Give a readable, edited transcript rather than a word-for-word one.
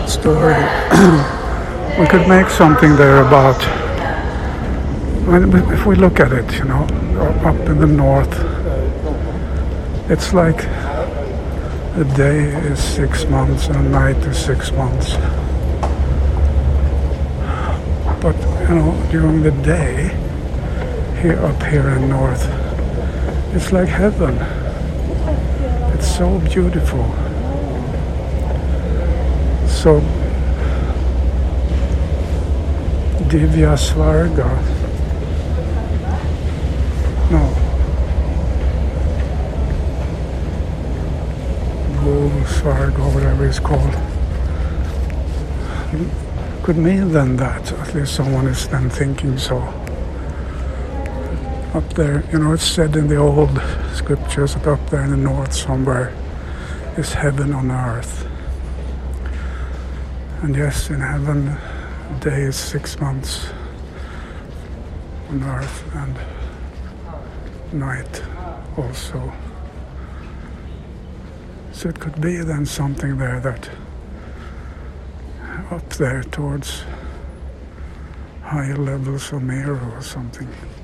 story. We could make something there about, if we look at it, up in the north, it's like a day is 6 months and a night is 6 months. But, during the day, up here in north, it's like heaven. It's so beautiful. So, Divya Svarga. No. Svarga, whatever it's called. Could mean then that, at least someone is then thinking so. Up there, it's said in the old scriptures that up there in the north somewhere is heaven on earth. And yes, in heaven, a day is 6 months on earth, and night also. So it could be then something there that up there towards higher levels of Meru or something.